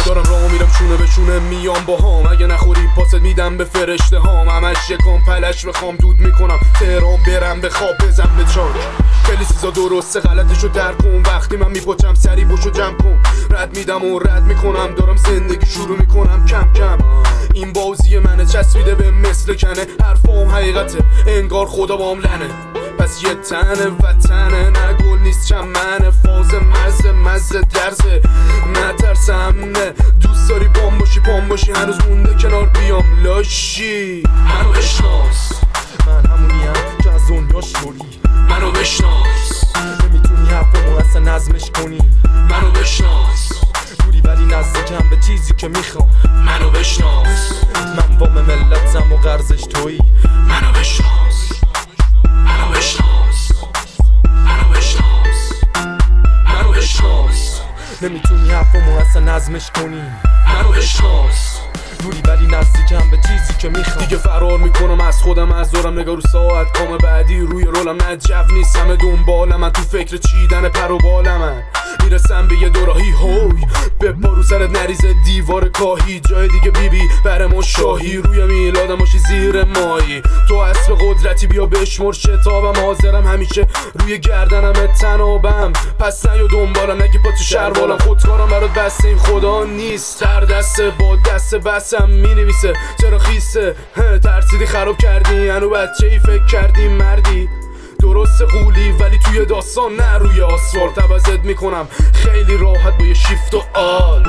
دارم راه میرم شونه به شونه میام با هام، اگه نخوری پاست میدم به فرشته هام. همش یکم پلش بخوام دود میکنم تهران برم به خواب بزن به چاک. خیلی چیزا درسته غلطشو درک کن، وقتی من میپاچم سری بوشو جمع کن. رد میدم و رد میکنم دارم زندگی شروع میکنم کم کم. این بازی منه چسبیده به مثل کنه، حرفام حقیقته انگار خدا بام لنه. پس یه تنه وطنه نه گل نیست چمنه، فاز مزه درزه نترسم نه. دوست داری بام باشی پام باشی هنوز مونده کنار بیام لاشی. منو بشناس من همونیم که از دنیا شوری، منو بشناس نمیتونی حرفمو اصلا نظمش کنی. منو بشناس دوری ولی نزدیکم به چیزی که میخوام. منو بشناس من وام ملتم و قرضش تویی. منو بشناس منو بشناس منو بشناس منو بشناس نمیتونی حرفمو اصلا نظمش کنی. منو بشناس دوری ولی نزدیکم به چیزی که میخوام. دیگه فرار میکنم از خودم از دارم نگاه رو ساعت کام بعدی روی رولم نه جو نیست همه دنبالم. من تو فکر چیدن پر و بالم میرسم به یه دوراهی هوی به پارو سرت نریزه دیوار کاهی. جای دیگه بیبی بر ما شاهی روی میلادم باشی زیر مایی. تو اسب قدرتی بیا بشمر شتابم حاضرم همیشه روی گردنم تنابم. پس نیا دنبالم نگی پا تو شروالم خودکارم برات بسته این خدا نیست. تر دسته با دست بسم مینویسه چرا خیسته ترسیدی خراب کردی هنو بچه ای فکر کردی مردی. درست قولی ولی توی داستان نه روی آسفالت. عوضت میکنم خیلی راحت با یه شیفت و آلت.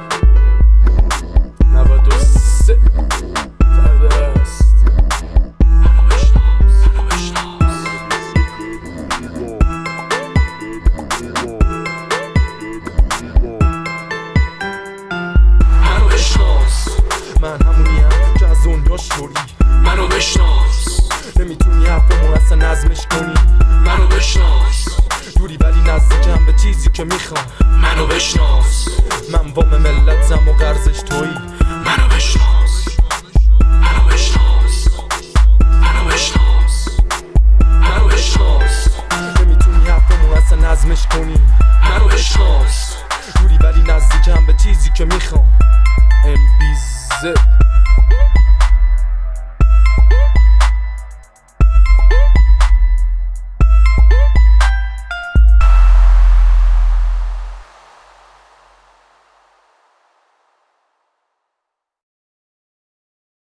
93 تردست منو بشناس من همونیم که از دنیا شوری، منو بشناس نمیتونی حرفمو اصلا نظمش کنی. منو بشناس دوری ولی نزدیکم به چیزی که میخوام. منو بشناس من وام ملتم و قرضش تویی. منو بشناس منو بشناس منو بشناس منو بشناس نمیتونی حرفمو اصلا نظمش کنی. منو بشناس دوری ولی نزدیکم به چیزی که میخوام. MBZ